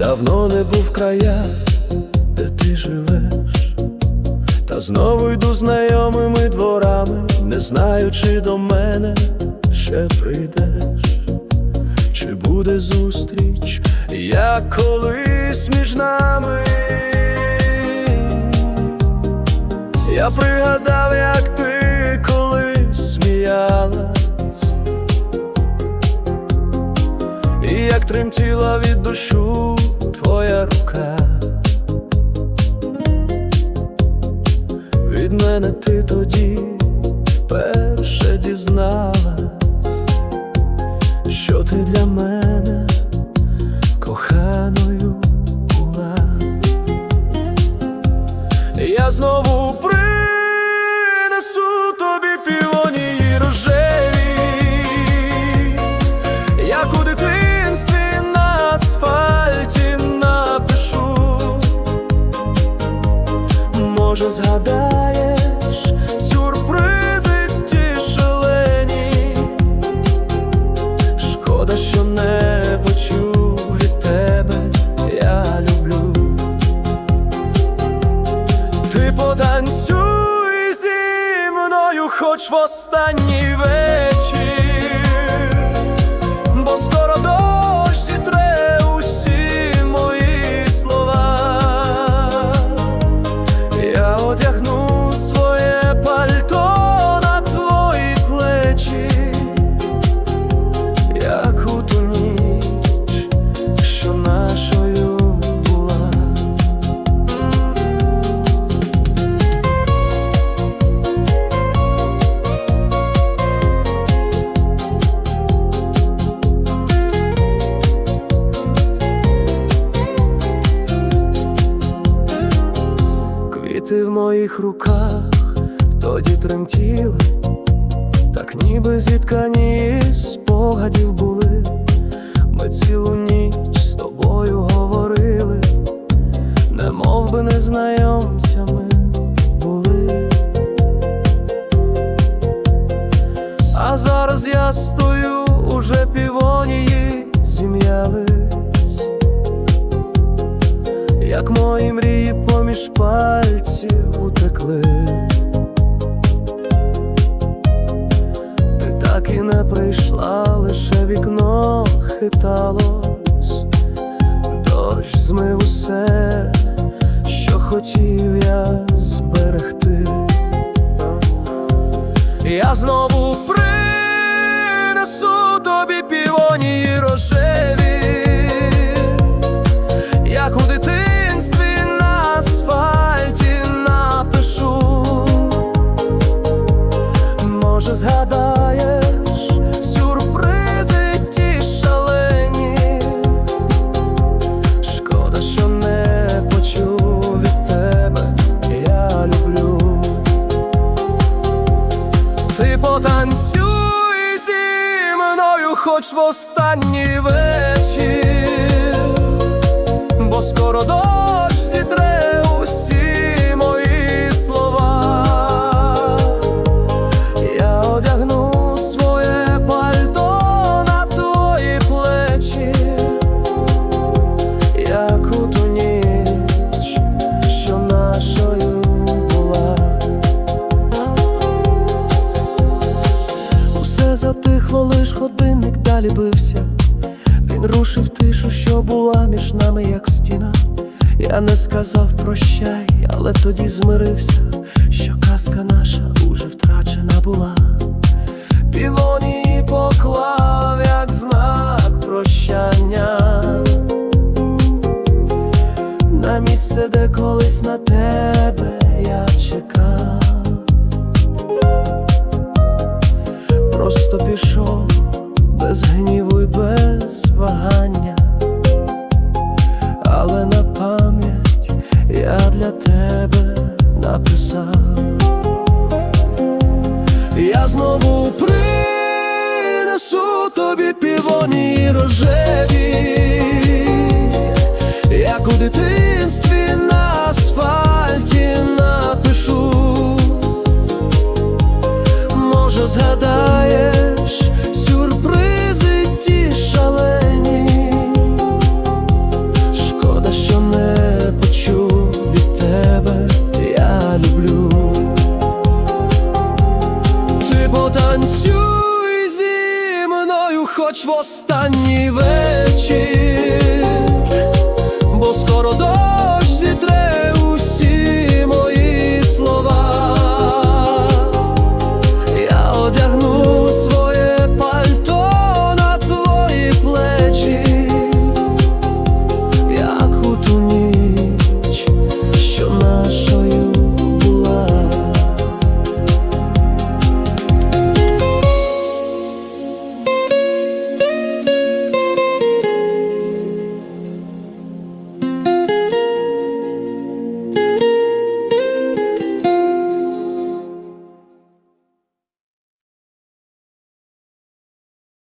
Давно не був в краях, де ти живеш, та знову йду знайомими дворами, не знаю, чи до мене ще прийдеш, чи буде зустріч, як колись між нами. Я пригадав, як ти колись сміялась, і як тремтіла від дощу твоя рука. Від мене ти тоді вперше дізналась, що ти для мене коханою була. Я знову принесу тобі півонії рожеві, як у дитинстві на асфальті напишу. Може, згадаєш сюрпризи ті шалені, шкода, що не почув від тебе я люблю. Ти потанцюй зі мною хоч в останній вечір, бо скоро дощ зітре усі мої слова. Я одягну своє пальто на твої плечі, як у ту ніч, що нашою була. Квіти в моїх руках тоді тремтіли, так ніби зіткані із спогадів були. Ми цілу ніч з тобою говорили, немов би незнайомцями були. А зараз я стою, уже півонії зім'ялись, як мої мрії поміж пальців утекли. Ти так і не прийшла, лише вікно хиталось, дощ змив усе, що хотів я зберегти. Я знову принесу тобі півонії рожеві, як у дитинстві на асфальті напишу. Може, згадаєш сюрпризи ті шалені, шкода, що не почув від тебе я люблю. Ти потанцюй зі мною хоч в останній вечір, бо скоро дощ зітре усі мої слова. Я одягну своє пальто на твої плечі, як у ту ніч, що нашою була. Усе затихло, лиш годинник далі бився. Він рушив тишу, що була між нами, як стіна. Я не сказав прощай, але тоді змирився, що казка наша уже втрачена була. Півонії поклав, як знак прощання, на місце, де колись на тебе я чекав. Просто пішов без гніву й без вагання.